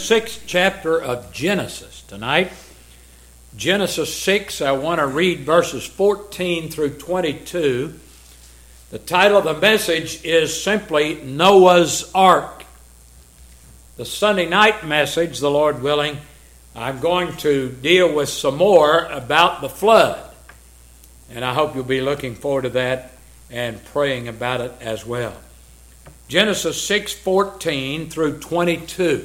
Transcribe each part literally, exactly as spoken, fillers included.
sixth chapter of Genesis tonight. Genesis six, I want to read verses fourteen through twenty-two. The title of the message is simply Noah's Ark. The Sunday night message, the Lord willing, I'm going to deal with some more about the flood. And I hope you'll be looking forward to that and praying about it as well. Genesis six fourteen through twenty-two.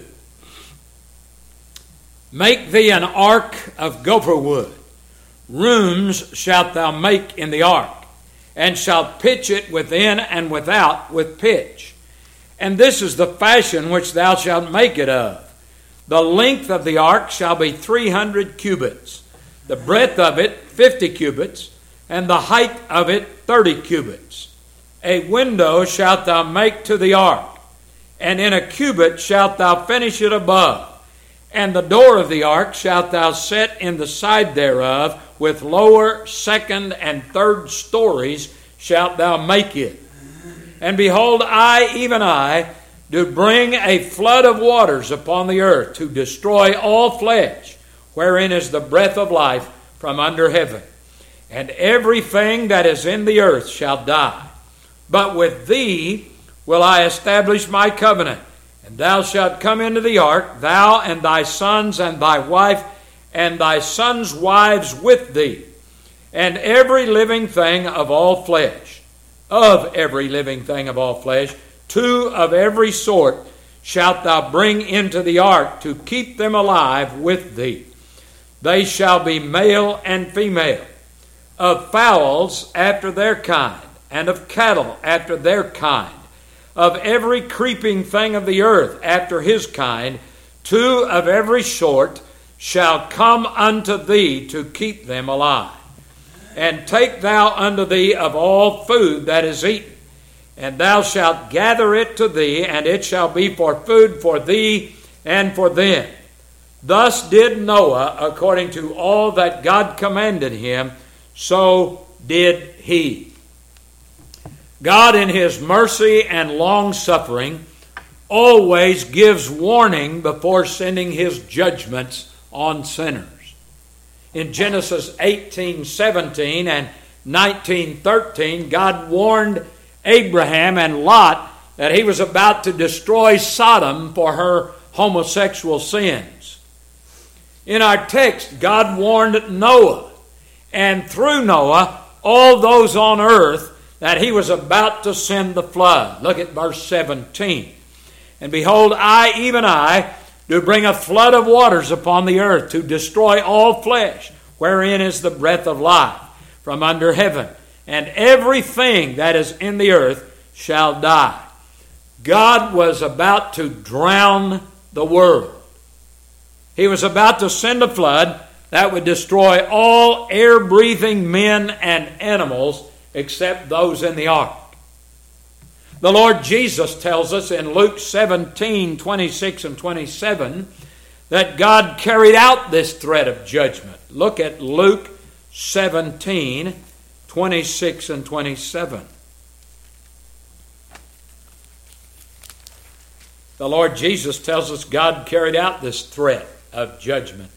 Make thee an ark of gopher wood. Rooms shalt thou make in the ark, and shalt pitch it within and without with pitch. And this is the fashion which thou shalt make it of. The length of the ark shall be three hundred cubits, the breadth of it fifty cubits, and the height of it thirty cubits. A window shalt thou make to the ark, and in a cubit shalt thou finish it above. And the door of the ark shalt thou set in the side thereof, with lower, second, and third stories shalt thou make it. And behold, I, even I, do bring a flood of waters upon the earth, to destroy all flesh, wherein is the breath of life from under heaven. And everything that is in the earth shall die. But with thee will I establish my covenant. And thou shalt come into the ark, thou and thy sons and thy wife, and thy sons' wives with thee, and every living thing of all flesh, of every living thing of all flesh, two of every sort shalt thou bring into the ark, to keep them alive with thee. They shall be male and female, of fowls after their kind, and of cattle after their kind, of every creeping thing of the earth after his kind, two of every sort shall come unto thee to keep them alive. And take thou unto thee of all food that is eaten, and thou shalt gather it to thee, and it shall be for food for thee and for them. Thus did Noah, according to all that God commanded him, so did he. God, in His mercy and long-suffering, always gives warning before sending His judgments on sinners. In Genesis eighteen seventeen and nineteen thirteen, God warned Abraham and Lot that He was about to destroy Sodom for her homosexual sins. In our text, God warned Noah, and through Noah, all those on earth, that He was about to send the flood. Look at verse seventeen. And behold, I, even I, do bring a flood of waters upon the earth, to destroy all flesh, wherein is the breath of life from under heaven. And everything that is in the earth shall die. God was about to drown the world. He was about to send a flood that would destroy all air-breathing men and animals, except those in the ark. The Lord Jesus tells us in Luke seventeen, twenty-six and twenty-seven, that God carried out this threat of judgment. Look at Luke seventeen, twenty-six and twenty-seven. The Lord Jesus tells us God carried out this threat of judgment.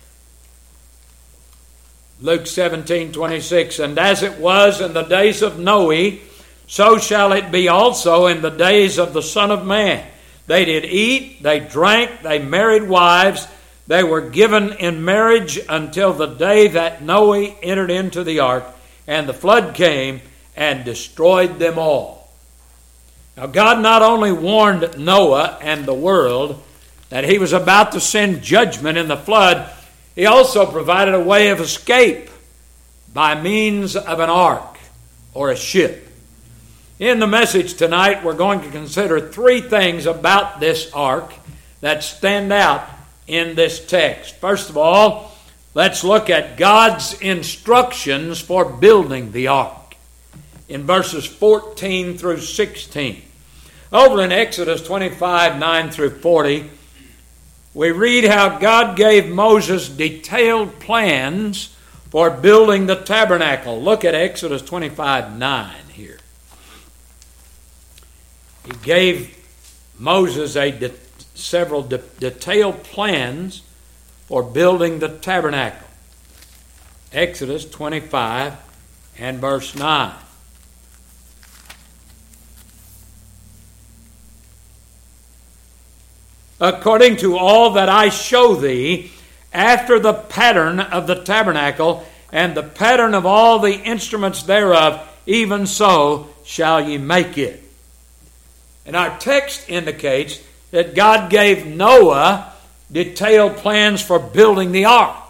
Luke seventeen, twenty-six, and as it was in the days of Noe, so shall it be also in the days of the Son of Man. They did eat, they drank, they married wives, they were given in marriage until the day that Noe entered into the ark, and the flood came and destroyed them all. Now God not only warned Noah and the world that He was about to send judgment in the flood, He also provided a way of escape by means of an ark or a ship. In the message tonight, we're going to consider three things about this ark that stand out in this text. First of all, let's look at God's instructions for building the ark in verses fourteen through sixteen. Over in Exodus twenty-five, nine through forty, we read how God gave Moses detailed plans for building the tabernacle. Look at Exodus twenty-five, nine here. He gave Moses a de- several de- detailed plans for building the tabernacle. Exodus twenty-five and verse nine. According to all that I show thee, after the pattern of the tabernacle, and the pattern of all the instruments thereof, even so shall ye make it. And our text indicates that God gave Noah detailed plans for building the ark.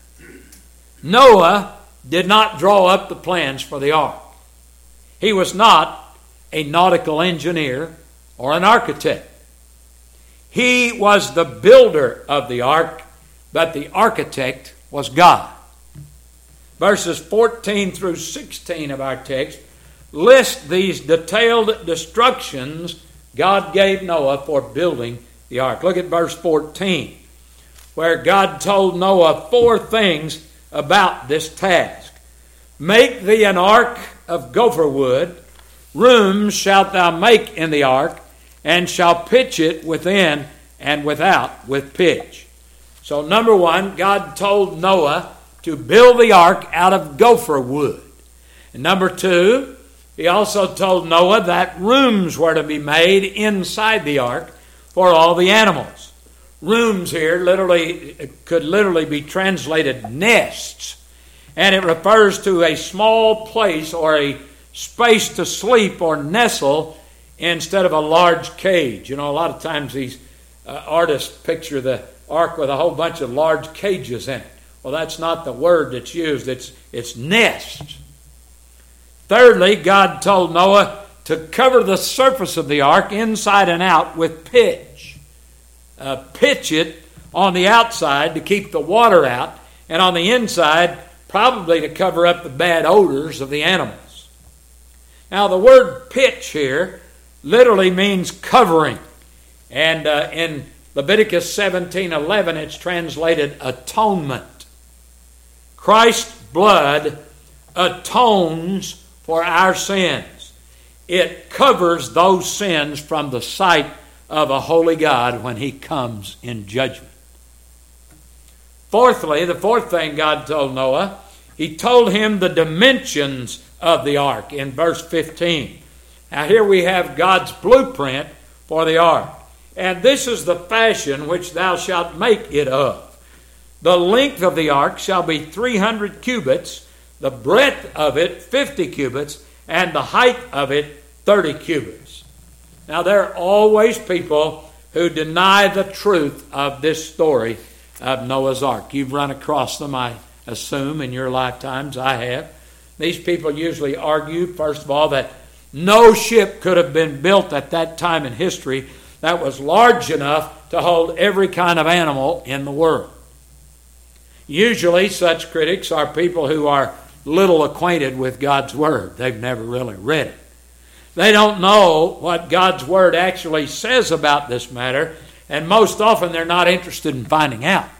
Noah did not draw up the plans for the ark. He was not a nautical engineer or an architect. He was the builder of the ark, but the architect was God. Verses fourteen through sixteen of our text list these detailed instructions God gave Noah for building the ark. Look at verse fourteen, where God told Noah four things about this task. Make thee an ark of gopher wood, rooms shalt thou make in the ark, and shall pitch it within and without with pitch. So number one, God told Noah to build the ark out of gopher wood. And number two, he also told Noah that rooms were to be made inside the ark for all the animals. Rooms here literally could literally be translated nests, and it refers to a small place or a space to sleep or nestle instead of a large cage. You know, a lot of times these uh, artists picture the ark with a whole bunch of large cages in it. Well, that's not the word that's used. It's, it's nests. Thirdly, God told Noah to cover the surface of the ark inside and out with pitch. Uh, pitch it on the outside to keep the water out, and on the inside probably to cover up the bad odors of the animals. Now, the word pitch here literally means covering. And uh, in Leviticus seventeen eleven, it's translated atonement. Christ's blood atones for our sins. It covers those sins from the sight of a holy God when He comes in judgment. Fourthly, the fourth thing God told Noah, He told him the dimensions of the ark in verse fifteen. Now here we have God's blueprint for the ark. And this is the fashion which thou shalt make it of. The length of the ark shall be three hundred cubits, the breadth of it fifty cubits, and the height of it thirty cubits. Now there are always people who deny the truth of this story of Noah's ark. You've run across them, I assume, in your lifetimes. I have. These people usually argue, first of all, that no ship could have been built at that time in history that was large enough to hold every kind of animal in the world. Usually such critics are people who are little acquainted with God's Word. They've never really read it. They don't know what God's Word actually says about this matter, and most often they're not interested in finding out.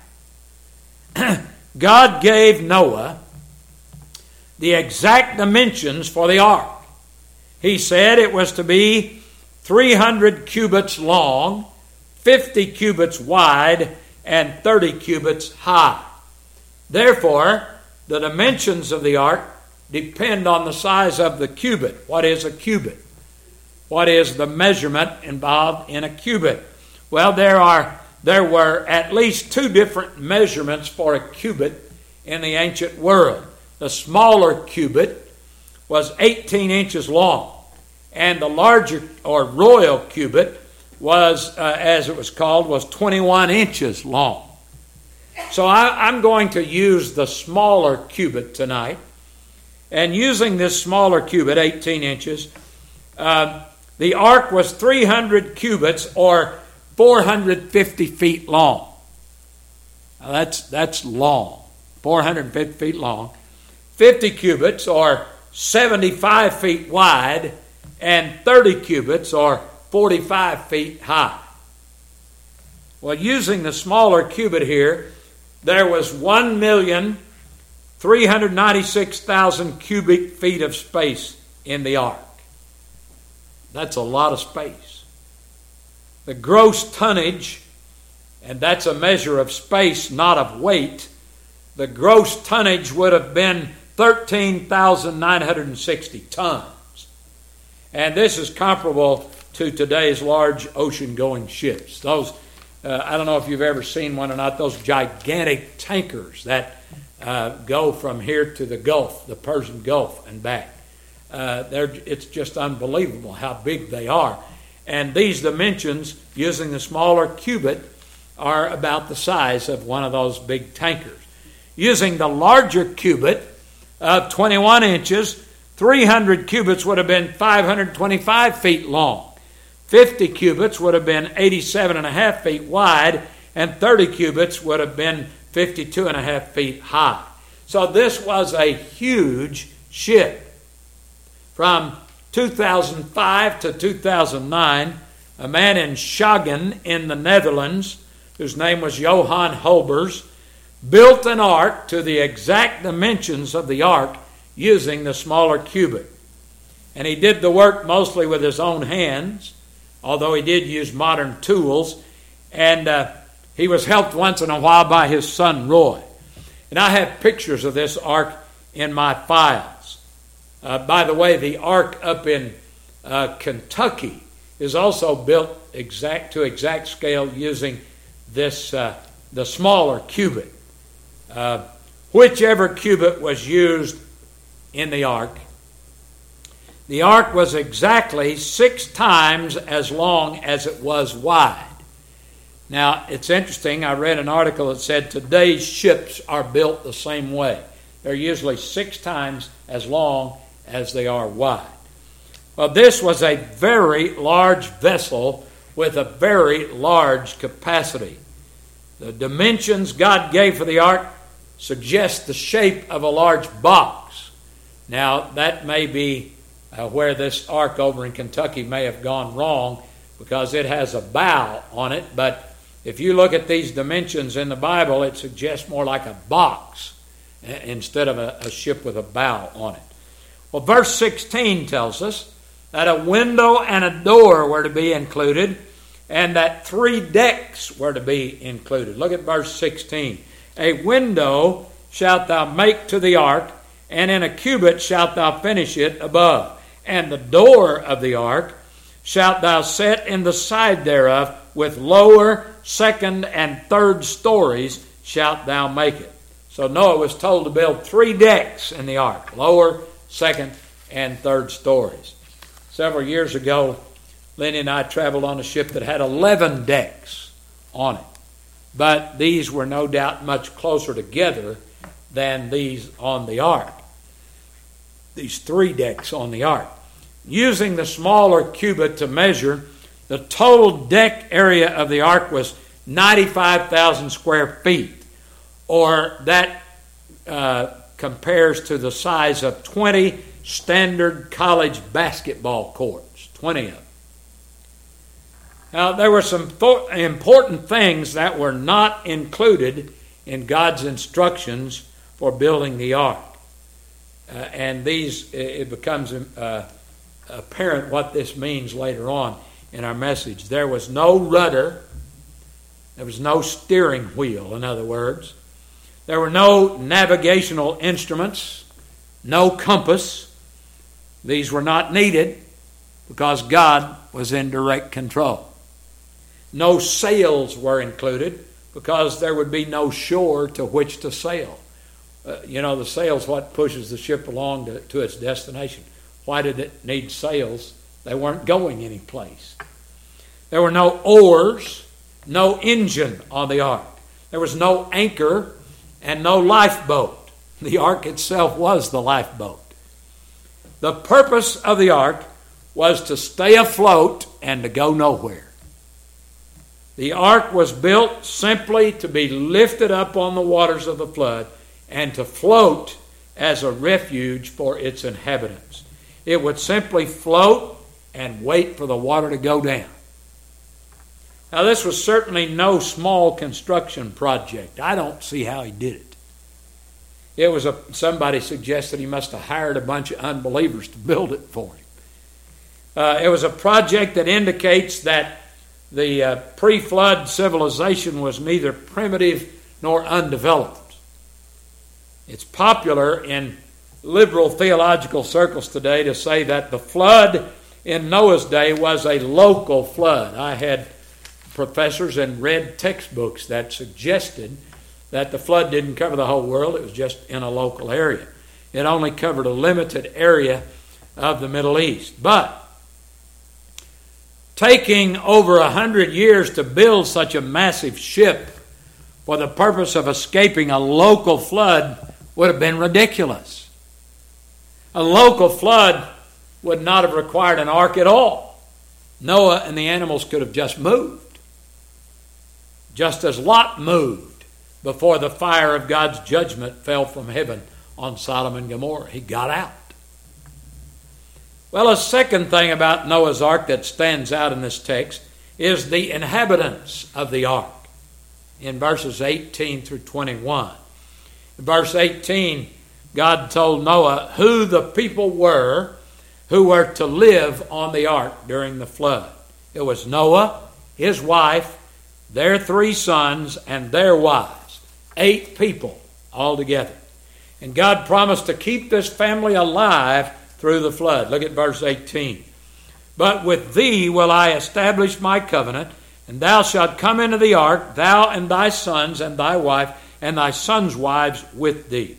God gave Noah the exact dimensions for the ark. He said it was to be three hundred cubits long, fifty cubits wide, and thirty cubits high. Therefore, the dimensions of the ark depend on the size of the cubit. What is a cubit? What is the measurement involved in a cubit? Well, there are there were at least two different measurements for a cubit in the ancient world. The smaller cubit was eighteen inches long, and the larger or royal cubit was, uh, as it was called, was twenty-one inches long. So I, I'm going to use the smaller cubit tonight. And using this smaller cubit, eighteen inches, uh, the ark was three hundred cubits or four hundred fifty feet long. Now that's, that's long, four hundred fifty feet long. fifty cubits or seventy-five feet wide, and thirty cubits or forty-five feet high. Well, using the smaller cubit here, there was one million three hundred ninety-six thousand cubic feet of space in the ark. That's a lot of space. the gross tonnage, and that's a measure of space, not of weight, the gross tonnage would have been thirteen thousand nine hundred sixty tons. And this is comparable to today's large ocean-going ships. Those, uh, I don't know if you've ever seen one or not, those gigantic tankers that uh, go from here to the Gulf, the Persian Gulf and back. Uh, they're, it's just unbelievable how big they are. And these dimensions, using the smaller cubit, are about the size of one of those big tankers. Using the larger cubit of twenty-one inches, three hundred cubits would have been five hundred twenty-five feet long. fifty cubits would have been eighty-seven and a half feet wide, and thirty cubits would have been fifty-two and a half feet high. So this was a huge ship. From two thousand five to two thousand nine, a man in Schagen in the Netherlands, whose name was Johann Holbers, built an ark to the exact dimensions of the ark using the smaller cubit. And he did the work mostly with his own hands, although he did use modern tools. And uh, he was helped once in a while by his son Roy. And I have pictures of this ark in my files. Uh, by the way, the ark up in uh, Kentucky is also built exact to exact scale using this uh, the smaller cubit. Uh, whichever cubit was used in the ark, the ark was exactly six times as long as it was wide. Now, it's interesting, I read an article that said today's ships are built the same way. They're usually six times as long as they are wide. Well, this was a very large vessel with a very large capacity. The dimensions God gave for the ark suggest the shape of a large box. Now, that may be uh, where this ark over in Kentucky may have gone wrong, because it has a bow on it, but if you look at these dimensions in the Bible, it suggests more like a box instead of a, a ship with a bow on it. Well, verse sixteen tells us that a window and a door were to be included, and that three decks were to be included. Look at verse sixteen. A window shalt thou make to the ark, and in a cubit shalt thou finish it above. And the door of the ark shalt thou set in the side thereof, with lower, second, and third stories shalt thou make it. So Noah was told to build three decks in the ark, lower, second, and third stories. Several years ago, Lenny and I traveled on a ship that had eleven decks on it. But these were no doubt much closer together than these on the ark. These three decks on the ark. Using the smaller cubit to measure, the total deck area of the ark was ninety-five thousand square feet, or that uh, compares to the size of twenty standard college basketball courts, twenty of them. Now, there were some th- important things that were not included in God's instructions for building the ark. Uh, and these, it becomes uh, apparent what this means later on in our message. There was no rudder. There was no steering wheel, in other words. There were no navigational instruments, no compass. These were not needed because God was in direct control. No sails were included because there would be no shore to which to sail. Uh, you know, the sail's what pushes the ship along to, to its destination. Why did it need sails? They weren't going anyplace. There were no oars, no engine on the ark. There was no anchor and no lifeboat. The ark itself was the lifeboat. The purpose of the ark was to stay afloat and to go nowhere. The ark was built simply to be lifted up on the waters of the flood and to float as a refuge for its inhabitants. It would simply float and wait for the water to go down. Now, this was certainly no small construction project. I don't see how he did it. It was a somebody suggested he must have hired a bunch of unbelievers to build it for him. Uh, it was a project that indicates that the uh, pre-flood civilization was neither primitive nor undeveloped. It's popular in liberal theological circles today to say that the flood in Noah's day was a local flood. I had professors and read textbooks that suggested that the flood didn't cover the whole world, it was just in a local area. It only covered a limited area of the Middle East. But taking over a hundred years to build such a massive ship for the purpose of escaping a local flood would have been ridiculous. A local flood would not have required an ark at all. Noah and the animals could have just moved, just as Lot moved before the fire of God's judgment fell from heaven on Sodom and Gomorrah. He got out. Well, a second thing about Noah's ark that stands out in this text is the inhabitants of the ark in verses eighteen through twenty-one. In verse eighteen, God told Noah who the people were who were to live on the ark during the flood. It was Noah, his wife, their three sons, and their wives. Eight people altogether. And God promised to keep this family alive through the flood. Look at verse eighteen. But with thee will I establish my covenant, and thou shalt come into the ark, thou and thy sons and thy wife, and thy sons' wives with thee.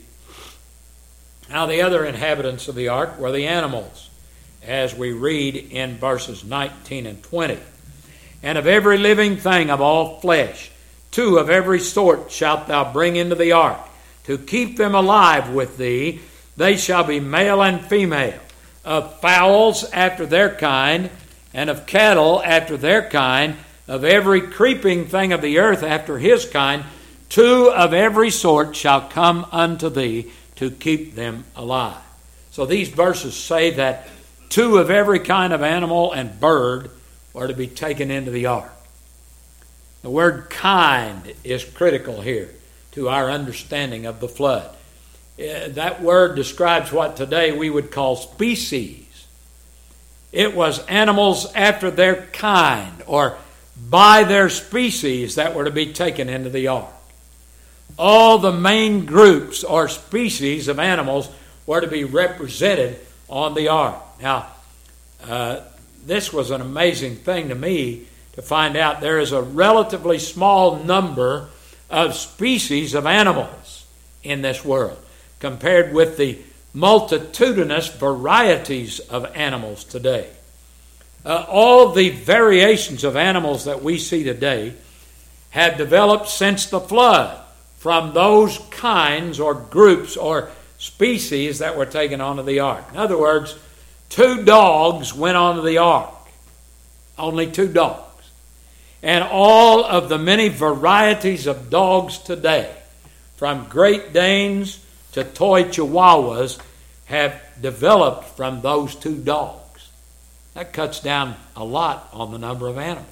Now the other inhabitants of the ark were the animals, as we read in verses nineteen and twenty. And of every living thing of all flesh, two of every sort shalt thou bring into the ark, to keep them alive with thee. They shall be male and female, of fowls after their kind, and of cattle after their kind, of every creeping thing of the earth after his kind. Two of every sort shall come unto thee, to keep them alive. So these verses say that two of every kind of animal and bird are to be taken into the ark. The word kind is critical here to our understanding of the flood. That word describes what today we would call species. It was animals after their kind or by their species that were to be taken into the ark. All the main groups or species of animals were to be represented on the ark. Now, uh, this was an amazing thing to me to find out there is a relatively small number of species of animals in this world compared with the multitudinous varieties of animals today. Uh, all the variations of animals that we see today have developed since the flood from those kinds or groups or species that were taken onto the ark. In other words, two dogs went onto the ark. Only two dogs. And all of the many varieties of dogs today, from Great Danes to toy Chihuahuas, have developed from those two dogs. That cuts down a lot on the number of animals.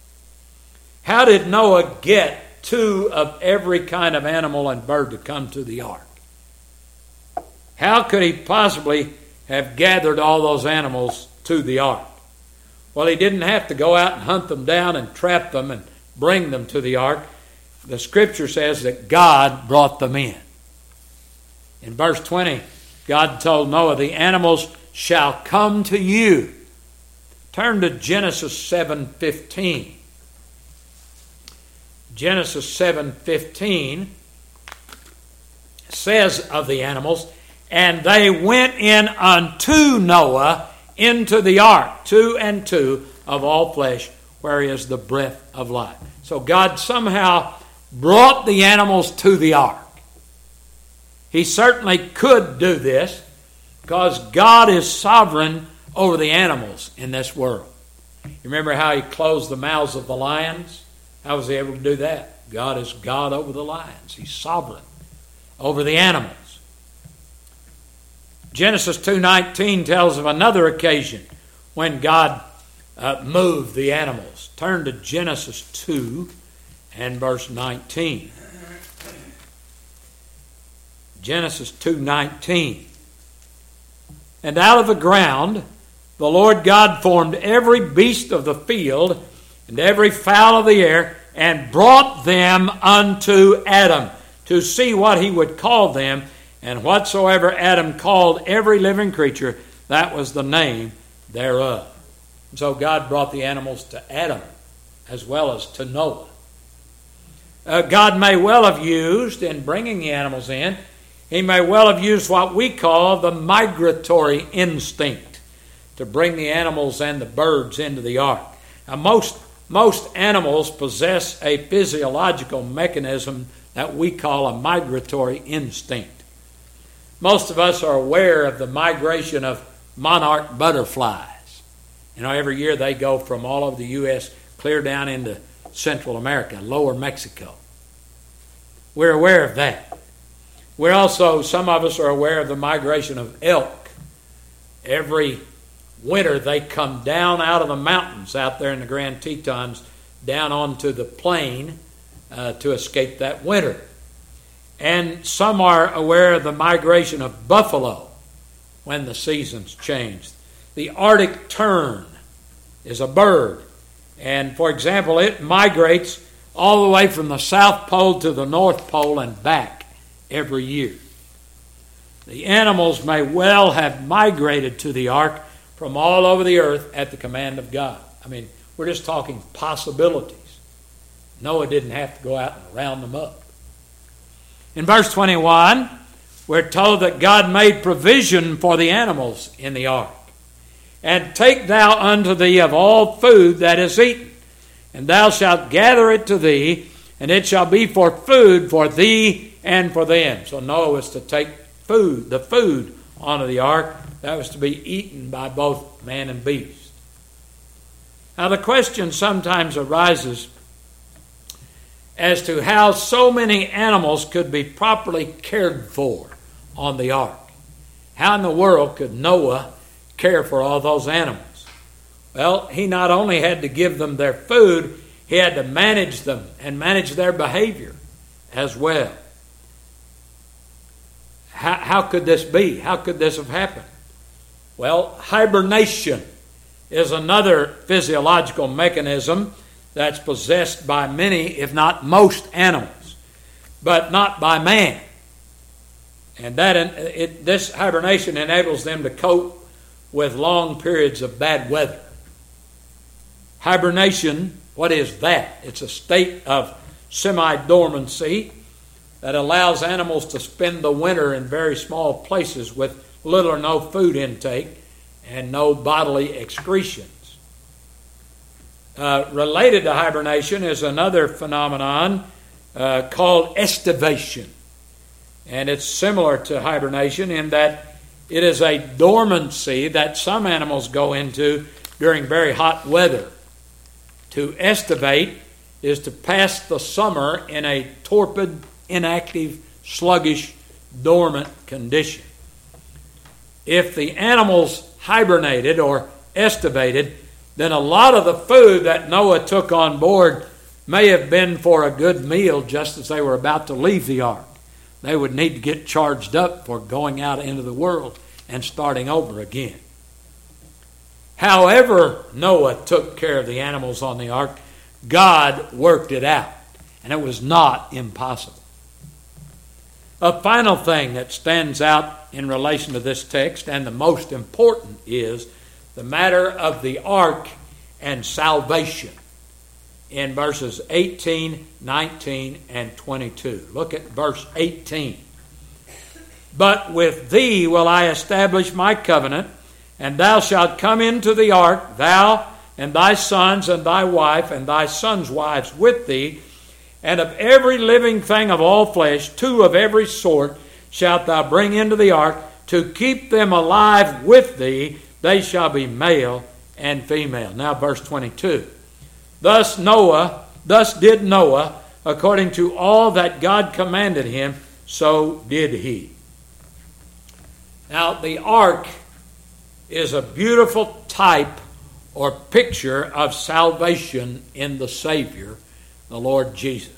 How did Noah get two of every kind of animal and bird to come to the ark? How could he possibly have gathered all those animals to the ark? Well, he didn't have to go out and hunt them down and trap them and bring them to the ark. The Scripture says that God brought them in. In verse twenty, God told Noah, the animals shall come to you. Turn to Genesis seven fifteen. Genesis seven fifteen says of the animals, and they went in unto Noah into the ark, two and two of all flesh, where is the breath of life. So God somehow brought the animals to the ark. He certainly could do this because God is sovereign over the animals in this world. You remember how he closed the mouths of the lions? How was he able to do that? God is God over the lions. He's sovereign over the animals. Genesis two nineteen tells of another occasion when God uh, moved the animals. Turn to Genesis two and verse nineteen. Genesis two nineteen. And out of the ground the Lord God formed every beast of the field and every fowl of the air, and brought them unto Adam, to see what he would call them. And whatsoever Adam called every living creature, that was the name thereof. And so God brought the animals to Adam as well as to Noah. Uh, God may well have used, in bringing the animals in, He may well have used what we call the migratory instinct to bring the animals and the birds into the ark. Now, most, most animals possess a physiological mechanism that we call a migratory instinct. Most of us are aware of the migration of monarch butterflies. You know, every year they go from all over the U S clear down into Central America, lower Mexico. We're aware of that. We're also, some of us are aware of the migration of elk. Every winter they come down out of the mountains out there in the Grand Tetons down onto the plain uh, to escape that winter. And some are aware of the migration of buffalo when the seasons change. The Arctic tern is a bird. And, for example, it migrates all the way from the South Pole to the North Pole and back every year. The animals may well have migrated to the ark from all over the earth at the command of God. I mean, we're just talking possibilities. Noah didn't have to go out and round them up. In verse twenty-one, we're told that God made provision for the animals in the ark. And take thou unto thee of all food that is eaten, and thou shalt gather it to thee, and it shall be for food for thee and for them. So Noah was to take food, the food, onto the ark. That was to be eaten by both man and beast. Now the question sometimes arises as to how so many animals could be properly cared for on the ark. How in the world could Noah care for all those animals? Well, he not only had to give them their food, he had to manage them and manage their behavior as well. How, how could this be? How could this have happened? Well, hibernation is another physiological mechanism that's possessed by many, if not most, animals, but not by man. And that it, this hibernation enables them to cope with long periods of bad weather. Hibernation, what is that? It's a state of semi-dormancy that allows animals to spend the winter in very small places with little or no food intake and no bodily excretions. Uh, related to hibernation is another phenomenon uh, called estivation. And it's similar to hibernation in that it is a dormancy that some animals go into during very hot weather. To estivate is to pass the summer in a torpid, inactive, sluggish, dormant condition. If the animals hibernated or estivated, then a lot of the food that Noah took on board may have been for a good meal just as they were about to leave the ark. They would need to get charged up for going out into the world and starting over again. However Noah took care of the animals on the ark, God worked it out, and it was not impossible. A final thing that stands out in relation to this text, and the most important, is the matter of the ark and salvation in verses eighteen, nineteen, and twenty-two. Look at verse eighteen. But with thee will I establish my covenant, and thou shalt come into the ark, thou and thy sons and thy wife and thy sons' wives with thee, and of every living thing of all flesh, two of every sort shalt thou bring into the ark, to keep them alive with thee. They shall be male and female. Now verse twenty-two. Thus Noah, thus did Noah, according to all that God commanded him, so did he. Now the ark is a beautiful type or picture of salvation in the Savior, the Lord Jesus.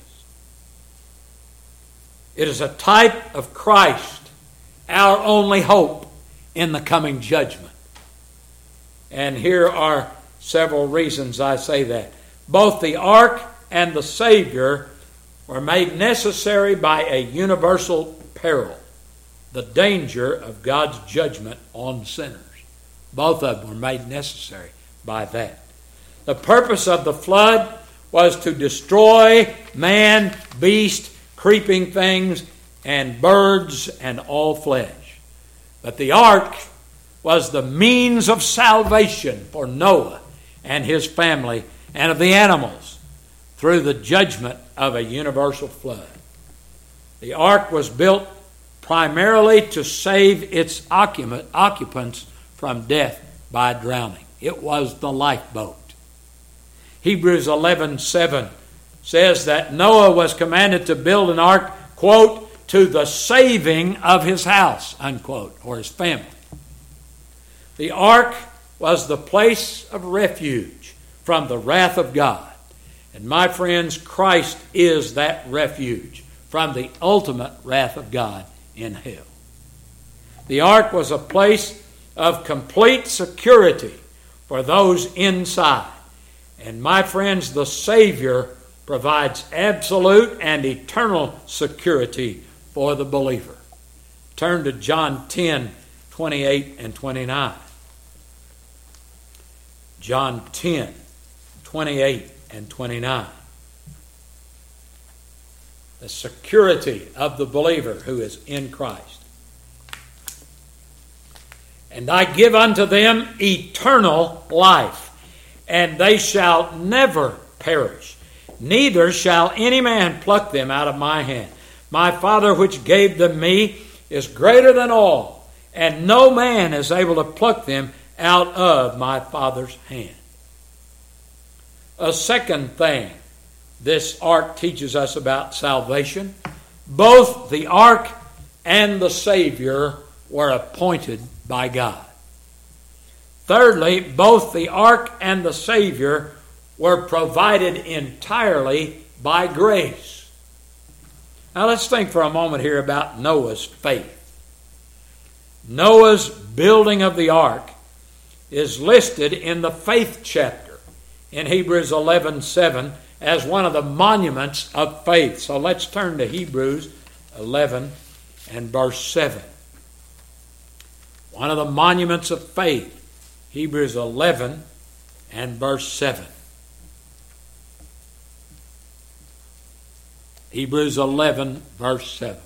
It is a type of Christ, our only hope in the coming judgment. And here are several reasons I say that. both the ark and the Savior were made necessary by a universal peril, the danger of God's judgment on sinners. Both of them were made necessary by that. The purpose of the flood was to destroy man, beast, creeping things, and birds, and all flesh. But the ark was the means of salvation for Noah and his family and of the animals through the judgment of a universal flood. The ark was built primarily to save its occupants from death by drowning. It was the lifeboat. Hebrews eleven seven says that Noah was commanded to build an ark, quote, to the saving of his house, unquote, or his family. The ark was the place of refuge from the wrath of God. And my friends, Christ is that refuge from the ultimate wrath of God in hell. The ark was a place of complete security for those inside. And my friends, the Savior provides absolute and eternal security for the believer. Turn to John ten, twenty-eight and twenty-nine. John ten, twenty-eight and twenty-nine. The security of the believer who is in Christ. And I give unto them eternal life, and they shall never perish, neither shall any man pluck them out of my hand. My Father which gave them me is greater than all, and no man is able to pluck them out of my Father's hand. A second thing this ark teaches us about salvation: both the ark and the Savior were appointed by God. Thirdly, both the ark and the Savior were provided entirely by grace. Now let's think for a moment here about Noah's faith. Noah's building of the ark is listed in the faith chapter in Hebrews eleven seven as one of the monuments of faith. So let's turn to Hebrews eleven and verse seven. One of the monuments of faith, Hebrews eleven and verse seven. Hebrews eleven, verse seven.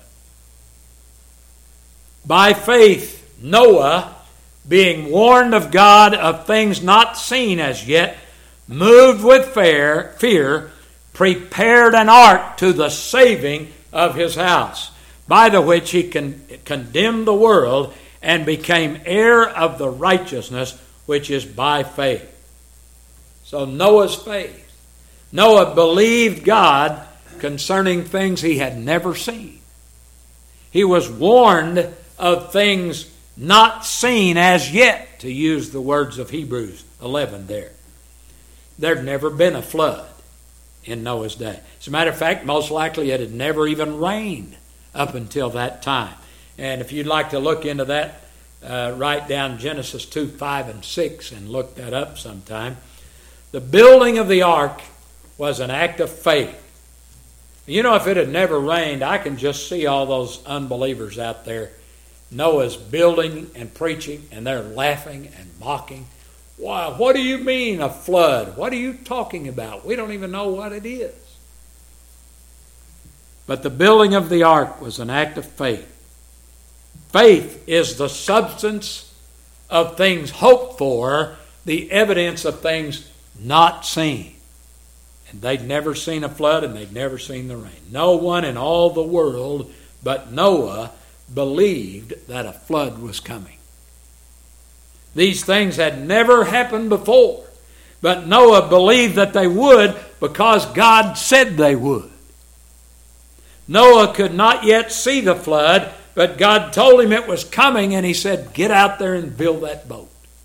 By faith, Noah, being warned of God of things not seen as yet, moved with fear, fear, prepared an ark to the saving of his house, by the which he con- condemned the world and became heir of the righteousness which is by faith. So Noah's faith. Noah believed God concerning things he had never seen. He was warned of things not seen as yet, to use the words of Hebrews eleven there. There'd never been a flood in Noah's day. As a matter of fact, most likely it had never even rained up until that time. And if you'd like to look into that, uh, write down Genesis two, five, and six and look that up sometime. The building of the ark was an act of faith. You know, if it had never rained, I can just see all those unbelievers out there. Noah's building and preaching, and they're laughing and mocking. Why, what do you mean a flood? What are you talking about? We don't even know what it is. But the building of the ark was an act of faith. Faith is the substance of things hoped for, the evidence of things not seen. And they'd never seen a flood, and they'd never seen the rain. No one in all the world but Noah believed that a flood was coming. These things had never happened before, but Noah believed that they would because God said they would. Noah could not yet see the flood, but God told him it was coming, and he said, get out there and build that boat.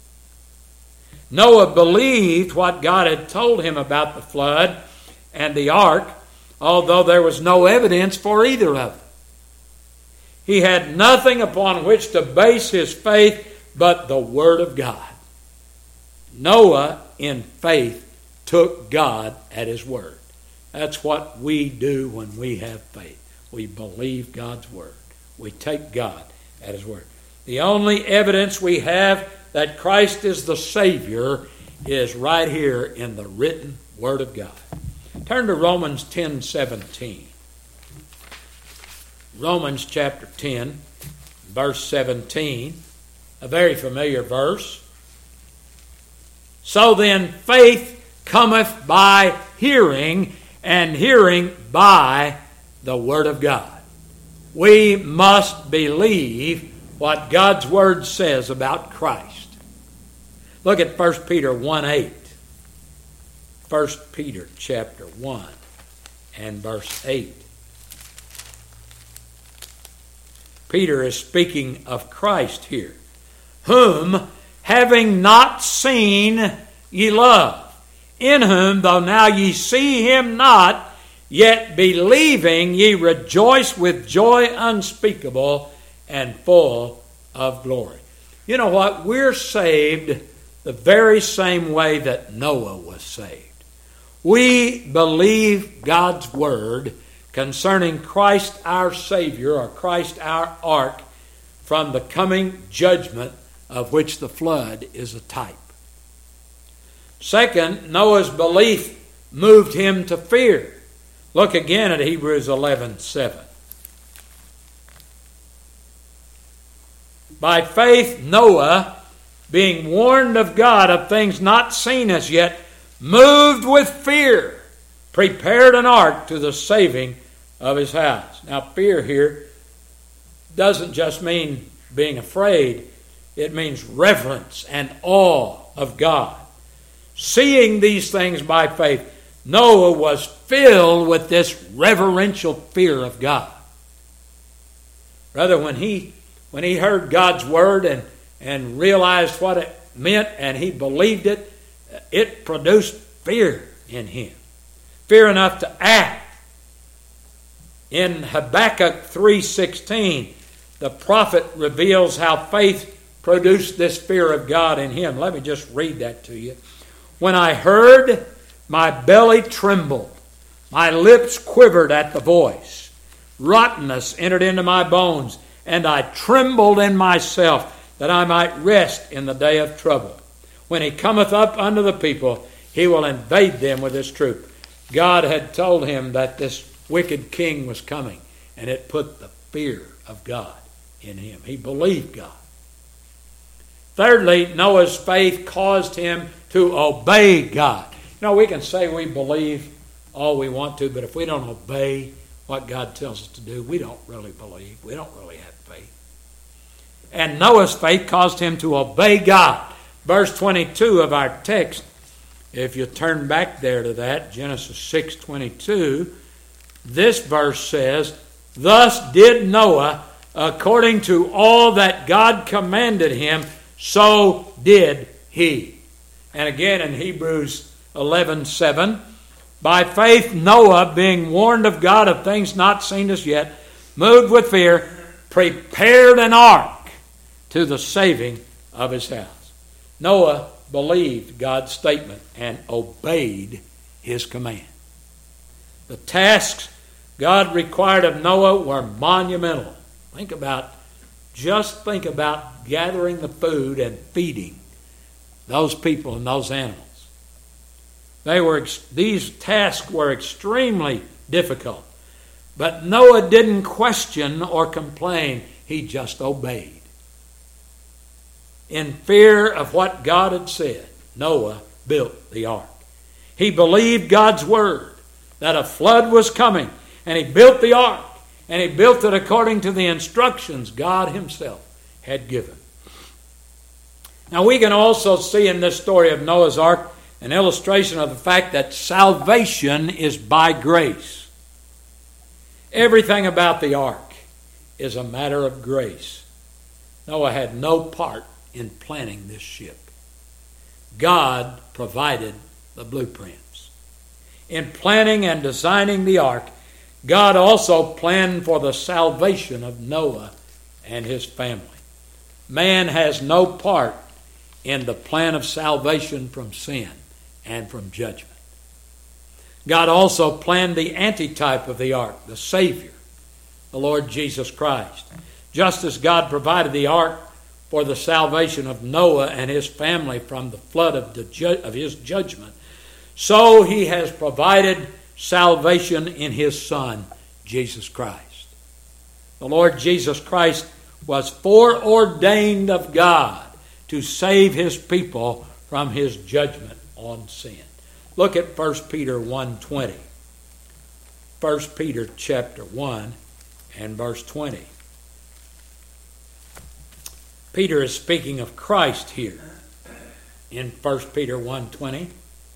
Noah believed what God had told him about the flood and the ark, although there was no evidence for either of them. He had nothing upon which to base his faith but the Word of God. Noah, in faith, took God at His word. That's what we do when we have faith. We believe God's word. We take God at His word. The only evidence we have that Christ is the Savior is right here in the written Word of God. Turn to Romans ten seventeen. Romans chapter ten, verse seventeen, a very familiar verse. So then faith cometh by hearing, and hearing by the Word of God. We must believe what God's Word says about Christ. Look at First Peter one eight. First Peter chapter one and verse eight. Peter is speaking of Christ here. Whom, having not seen, ye love. In whom, though now ye see Him not, yet believing ye rejoice with joy unspeakable and full of glory. You know what? We're saved the very same way that Noah was saved. We believe God's word concerning Christ our Savior, or Christ our ark, from the coming judgment of which the flood is a type. Second, Noah's belief moved him to fear. Look again at Hebrews eleven seven. By faith Noah, being warned of God of things not seen as yet, moved with fear, prepared an ark to the saving of his house. Now, fear here doesn't just mean being afraid. It means reverence and awe of God. Seeing these things by faith, Noah was filled with this reverential fear of God. Rather, when he when he heard God's word and, and realized what it meant and he believed it, it produced fear in him. Fear enough to act. In Habakkuk three sixteen, the prophet reveals how faith produced this fear of God in him. Let me just read that to you. When I heard, my belly trembled. My lips quivered at the voice. Rottenness entered into my bones, and I trembled in myself, that I might rest in the day of trouble. When he cometh up unto the people, he will invade them with his troop. God had told him that this wicked king was coming, and it put the fear of God in him. He believed God. Thirdly, Noah's faith caused him to obey God. You know, we can say we believe all we want to, but if we don't obey what God tells us to do, we don't really believe. We don't really have faith. And Noah's faith caused him to obey God. Verse twenty-two of our text, if you turn back there to that, Genesis six twenty-two, this verse says, thus did Noah, according to all that God commanded him, so did he. And again in Hebrews eleven seven, by faith Noah, being warned of God of things not seen as yet, moved with fear, prepared an ark to the saving of his house. Noah believed God's statement and obeyed his command. The tasks God required of Noah were monumental. Think about, just think about gathering the food and feeding those people and those animals. They were, these tasks were extremely difficult. But Noah didn't question or complain. He just obeyed. In fear of what God had said, Noah built the ark. He believed God's word that a flood was coming, and he built the ark, and he built it according to the instructions God himself had given. Now we can also see in this story of Noah's ark an illustration of the fact that salvation is by grace. Everything about the ark is a matter of grace. Noah had no part in planning this ship. God provided the blueprints. In planning and designing the ark, God also planned for the salvation of Noah and his family. Man has no part in the plan of salvation from sin and from judgment. God also planned the antitype of the ark, the Savior, the Lord Jesus Christ. Just as God provided the ark for the salvation of Noah and his family from the flood of, the ju- of his judgment, so he has provided salvation in his Son, Jesus Christ. The Lord Jesus Christ was foreordained of God to save his people from his judgment on sin. Look at First Peter one twenty. First Peter chapter one and verse twenty. Peter is speaking of Christ here in First Peter one twenty.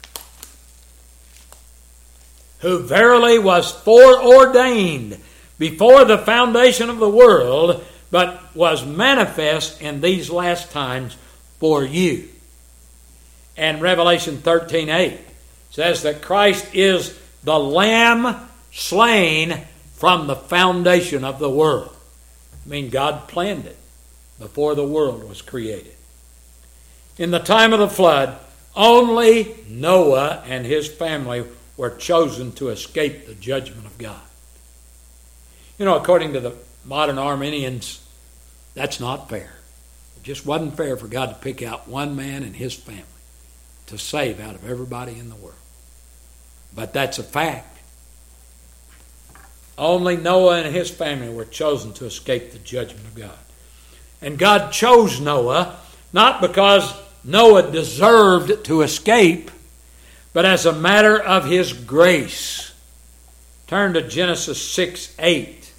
Who verily was foreordained before the foundation of the world, but was manifest in these last times for you. And Revelation thirteen eight says that Christ is the Lamb slain from the foundation of the world. I mean, God planned it before the world was created. In the time of the flood, only Noah and his family were chosen to escape the judgment of God. You know, according to the modern Arminians, that's not fair. It just wasn't fair for God to pick out one man and his family to save out of everybody in the world. But that's a fact. Only Noah and his family were chosen to escape the judgment of God. And God chose Noah not because Noah deserved to escape, but as a matter of his grace. Turn to Genesis six eight.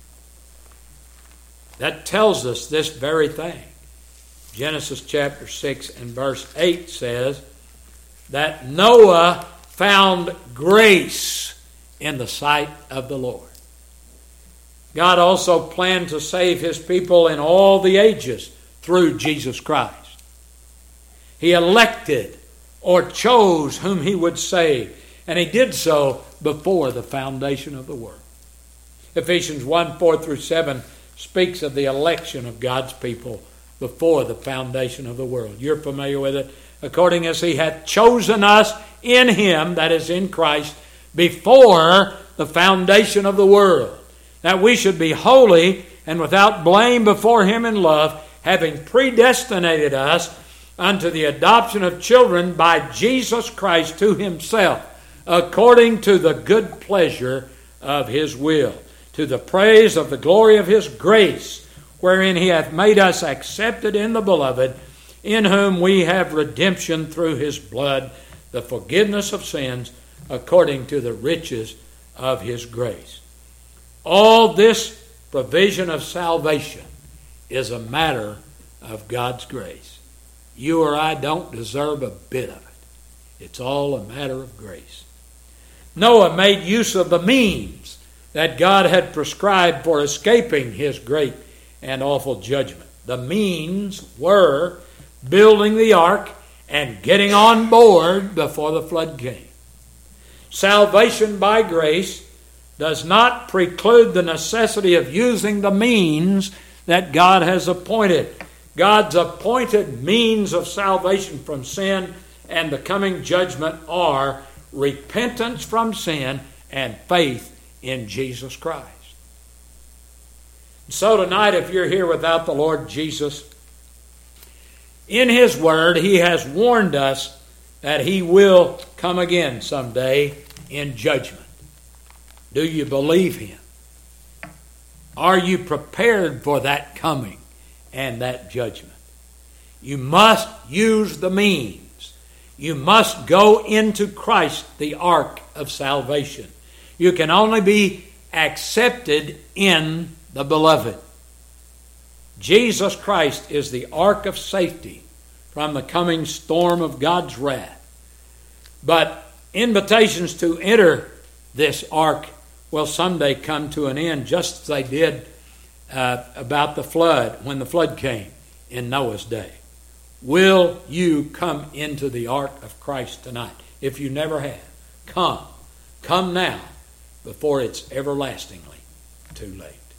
That tells us this very thing. Genesis chapter six and verse eight says that Noah found grace in the sight of the Lord. God also planned to save his people in all the ages through Jesus Christ. He elected or chose whom he would save, and he did so before the foundation of the world. Ephesians one four through seven speaks of the election of God's people before the foundation of the world. You're familiar with it. According as he hath chosen us in him, that is in Christ, before the foundation of the world, that we should be holy and without blame before him in love, having predestinated us unto the adoption of children by Jesus Christ to himself, according to the good pleasure of his will, to the praise of the glory of his grace, wherein he hath made us accepted in the beloved, in whom we have redemption through his blood, the forgiveness of sins, according to the riches of his grace. All this provision of salvation is a matter of God's grace. You or I don't deserve a bit of it. It's all a matter of grace. Noah made use of the means that God had prescribed for escaping his great and awful judgment. The means were building the ark and getting on board before the flood came. Salvation by grace does not preclude the necessity of using the means that God has appointed. God's appointed means of salvation from sin and the coming judgment are repentance from sin and faith in Jesus Christ. So tonight, if you're here without the Lord Jesus, in his word, he has warned us that he will come again someday in judgment. Do you believe him? Are you prepared for that coming and that judgment? You must use the means. You must go into Christ, the ark of salvation. You can only be accepted in the beloved. Jesus Christ is the ark of safety from the coming storm of God's wrath. But invitations to enter this ark will someday come to an end, just as they did uh, about the flood, when the flood came in Noah's day. Will you come into the ark of Christ tonight? If you never have, come. Come now, before it's everlastingly too late.